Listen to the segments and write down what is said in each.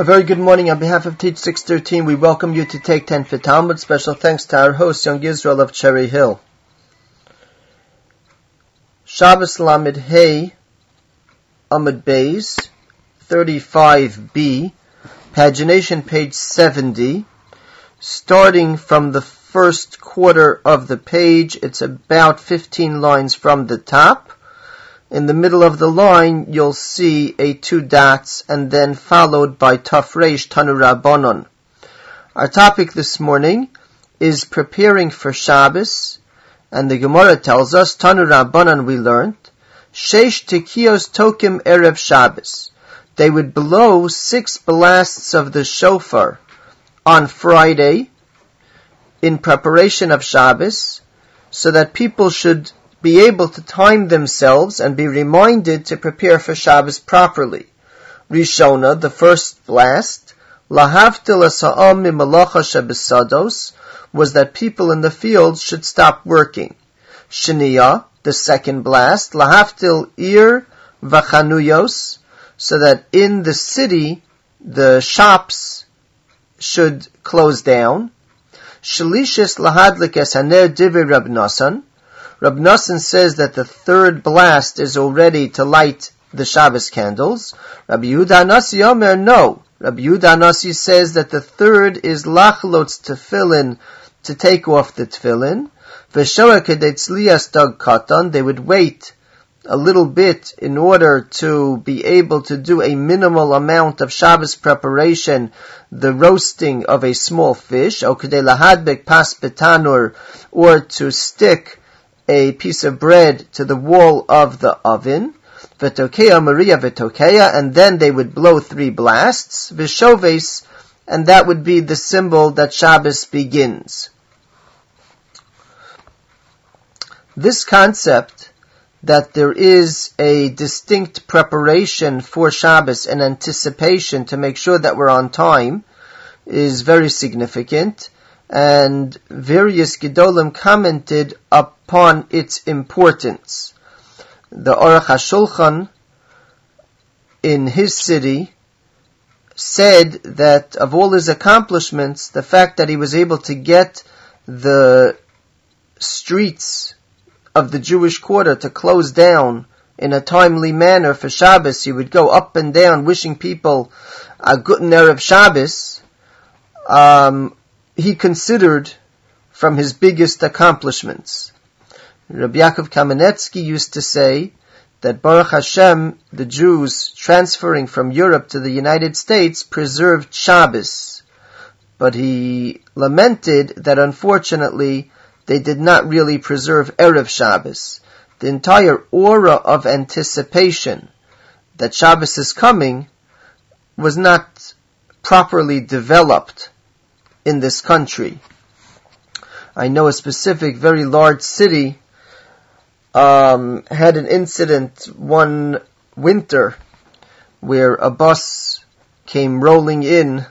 A very good morning. On behalf of Teach 613, we welcome you to Take 10 for Talmud. Special thanks to our host, Young Israel of Cherry Hill. Shabbos Lamed Hey, Amud Beis, 35b, pagination page 70. Starting from the first quarter of the page, it's about 15 lines from the top. In the middle of the line, you'll see a 2 dots and then followed by Taf Reish Tanu Rabbanon. Our topic this morning is preparing for Shabbos, and the Gemara tells us, Tanu Rabbanon we learned, Sheish Tekiyos Tokim Erev Shabbos. They would blow 6 blasts of the shofar on Friday in preparation of Shabbos, so that people should be able to time themselves and be reminded to prepare for Shabbos properly. Rishona, the first blast, Lahavtil Asa'am Mimalacha Shebesados, was that people in the fields should stop working. Shaniya, the second blast, Lahavtil Ir Vachanuyos, so that in the city the shops should close down. Shalishis Lahadlik Esaner Divi Rab Nasan. Rab Nasan says that the third blast is already to light the Shabbos candles. Rabbi Yehuda Nasi Omer, no. Rabbi Yehuda Nasi says that the third is Lachlotz Tefillin, to take off the Tefillin. V'shoa Kedetzlias Dog Katan, they would wait a little bit in order to be able to do a minimal amount of Shabbos preparation, the roasting of a small fish, or Kedei Lahadbek Pas Betanur, or to stick a piece of bread to the wall of the oven, V'tokeya Maria V'tokeya, and then they would blow 3 blasts, V'shoves, and that would be the symbol that Shabbos begins. This concept that there is a distinct preparation for Shabbos and anticipation to make sure that we're on time is very significant, and various Gedolim commented upon its importance. The Aruch HaShulchan in his city said that of all his accomplishments, the fact that he was able to get the streets of the Jewish quarter to close down in a timely manner for Shabbos, he would go up and down wishing people a Guten Erev Shabbos, he considered from his biggest accomplishments. Rabbi Yaakov Kamenetsky used to say that Baruch Hashem, the Jews transferring from Europe to the United States preserved Shabbos, but he lamented that unfortunately they did not really preserve Erev Shabbos. The entire aura of anticipation that Shabbos is coming was not properly developed in this country. I know a specific very large city had an incident one winter where a bus came rolling in.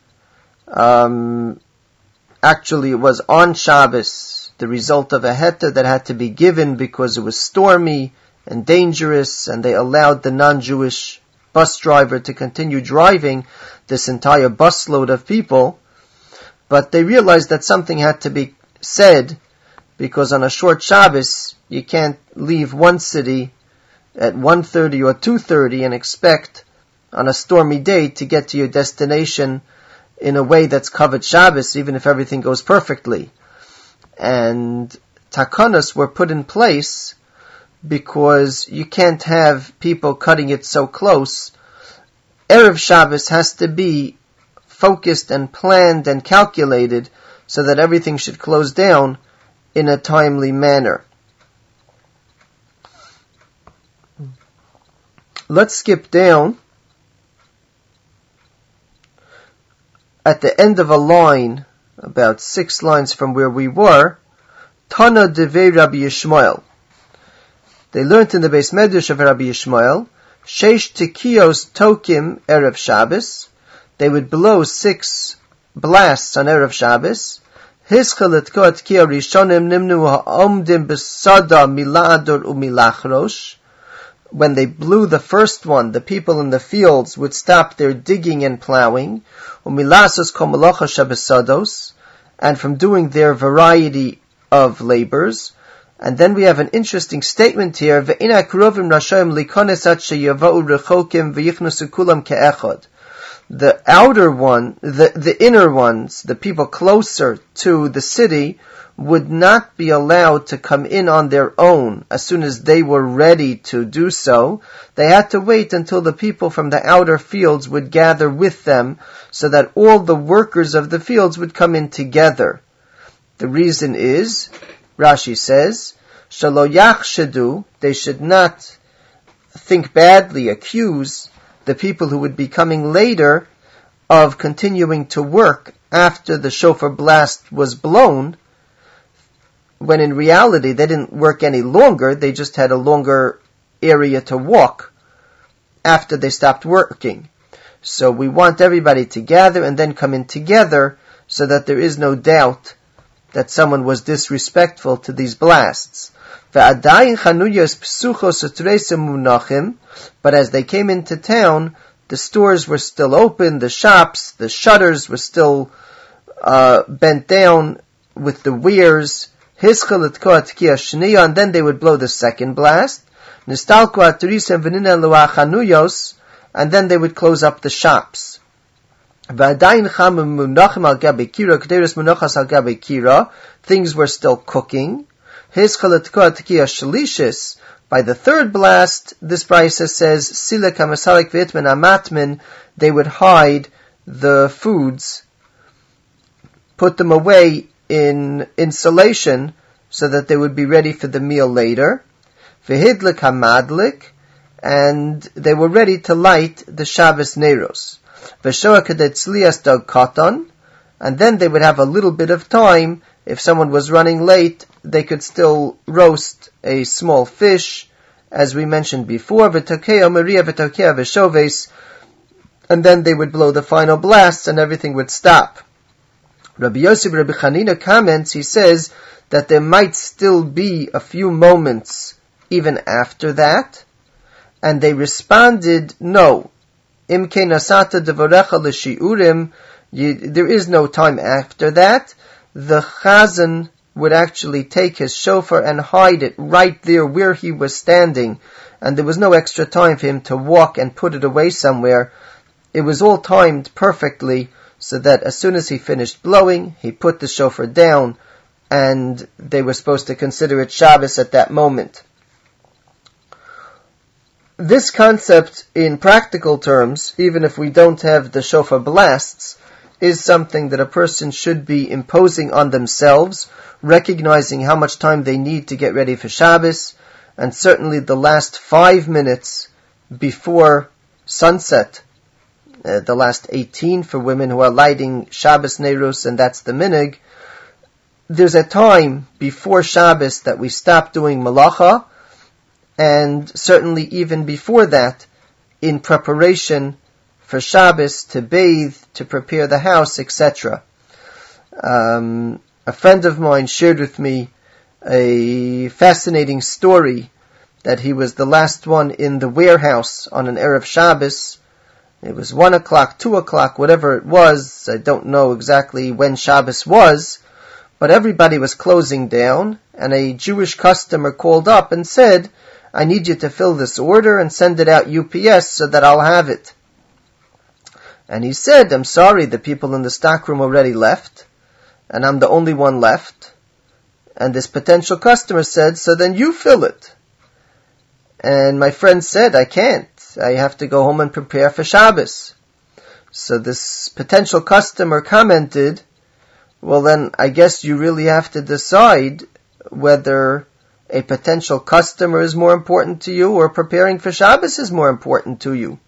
Actually, it was on Shabbos, the result of a heter that had to be given because it was stormy and dangerous, and they allowed the non-Jewish bus driver to continue driving this entire busload of people. But they realized that something had to be said, because on a short Shabbos, you can't leave one city at 1:30 or 2:30 and expect on a stormy day to get to your destination in a way that's covered Shabbos, even if everything goes perfectly. And takanas were put in place because you can't have people cutting it so close. Erev Shabbos has to be focused and planned and calculated so that everything should close down in a timely manner. Let's skip down. At the end of a line, about 6 lines from where we were, Tana Devei Rabbi Yishmael. They learned in the Beis Medrash of Rabbi Yishmael, Sheish Tekiyos Tokim Erev Shabbos. They would blow 6 blasts on Erev Shabbos. Hischel etko Tekiya Rishonim nimnu ha'omdim besada milador umilachrosh. when they blew the first one, the people in the fields would stop their digging and plowing, and from doing their variety of labors. And then we have an interesting statement here, the outer one, the inner ones, the people closer to the city, would not be allowed to come in on their own as soon as they were ready to do so. They had to wait until the people from the outer fields would gather with them, so that all the workers of the fields would come in together. The reason is, Rashi says, Shalo yachshedu, they should not think badly, accuse the people who would be coming later of continuing to work after the shofar blast was blown, when in reality they didn't work any longer, they just had a longer area to walk after they stopped working. So we want everybody to gather and then come in together, so that there is no doubt that someone was disrespectful to these blasts. But as they came into town, the stores were still open, the shops, the shutters were still bent down with the weirs, and then they would blow the second blast, and then they would close up the shops. Things were still cooking. By the third blast, this Brisa says, they would hide the foods, put them away in insulation, so that they would be ready for the meal later. And they were ready to light the Shabbos Neiros. And then they would have a little bit of time. If someone was running late, they could still roast a small fish, as we mentioned before, and then they would blow the final blasts and everything would stop. Rabbi Yosef Rabbi Chanina comments, he says that there might still be a few moments even after that, and they responded, no. There is no time after that. The Chazan would actually take his shofar and hide it right there where he was standing, and there was no extra time for him to walk and put it away somewhere. It was all timed perfectly, so that as soon as he finished blowing, he put the shofar down, and they were supposed to consider it Shabbos at that moment. This concept, in practical terms, even if we don't have the shofar blasts, is something that a person should be imposing on themselves, recognizing how much time they need to get ready for Shabbos, and certainly the last 5 minutes before sunset, the last 18 for women who are lighting Shabbos Neirus, and that's the minig. There's a time before Shabbos that we stop doing malacha, and certainly even before that, in preparation for Shabbos, to bathe, to prepare the house, etc. A friend of mine shared with me a fascinating story that he was the last one in the warehouse on an Erev Shabbos. It was 1 o'clock, 2 o'clock, whatever it was. I don't know exactly when Shabbos was, but everybody was closing down, and a Jewish customer called up and said, I need you to fill this order and send it out UPS so that I'll have it. And he said, I'm sorry, the people in the stockroom already left, and I'm the only one left. And this potential customer said, so then you fill it. And my friend said, I can't. I have to go home and prepare for Shabbos. So this potential customer commented, well then I guess you really have to decide whether a potential customer is more important to you or preparing for Shabbos is more important to you.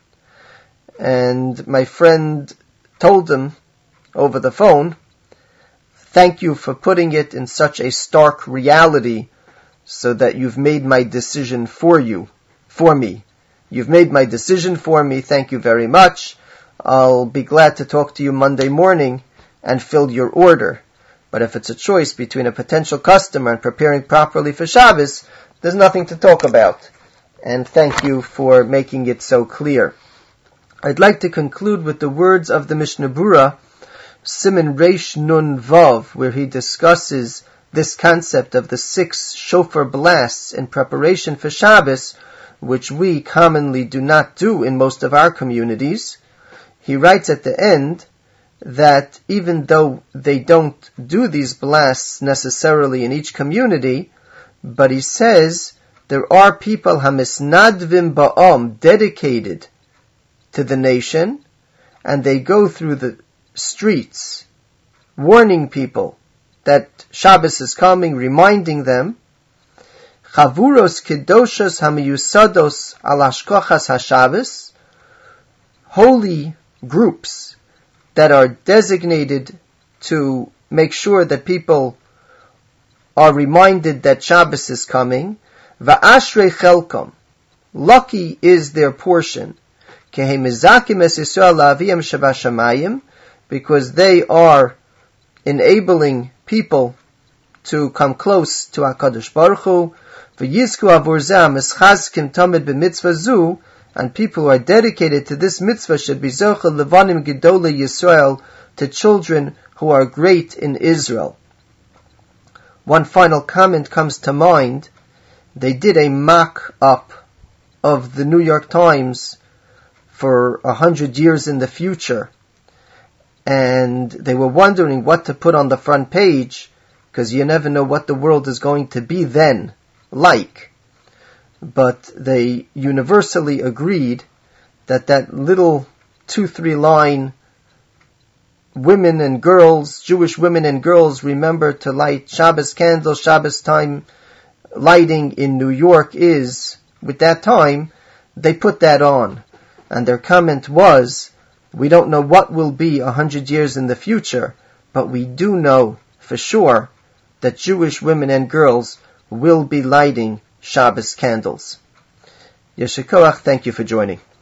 And my friend told him over the phone, thank you for putting it in such a stark reality so that you've made my decision for me. You've made my decision for me, thank you very much. I'll be glad to talk to you Monday morning and fill your order. But if it's a choice between a potential customer and preparing properly for Shabbos, there's nothing to talk about. and thank you for making it so clear. I'd like to conclude with the words of the Mishnah Berurah, Siman Reish Nun Vav, where he discusses this concept of the 6 shofar blasts in preparation for Shabbos, which we commonly do not do in most of our communities. He writes at the end that even though they don't do these blasts necessarily in each community, but he says there are people hamisnadvim ba'am, dedicated to the nation, and they go through the streets warning people that Shabbos is coming, reminding them, chavuros kedoshos hamiyusados al hashkochas hashabbos, holy groups that are designated to make sure that people are reminded that Shabbos is coming. Va'ashrei chelkom, lucky is their portion. Kehem mizakim es Yisrael la'aviyam shabashamayim, because they are enabling people to come close to HaKadosh Baruch Hu. V'yizku avur zeh mischazkim tamid b'mitzvah zu, and people who are dedicated to this mitzvah should be zochel levanim gedolei Yisrael, to children who are great in Israel. One final comment comes to mind. They did a mock-up of the New York Times for 100 years in the future, and they were wondering what to put on the front page, because you never know what the world is going to be then like. But they universally agreed that that little 2-3 line, women and girls, Jewish women and girls, remember to light Shabbos candles, Shabbos time lighting in New York is, with that time, they put that on. And their comment was, we don't know what will be 100 years in the future, but we do know for sure that Jewish women and girls will be lighting Shabbos candles. Yeshikoach, thank you for joining.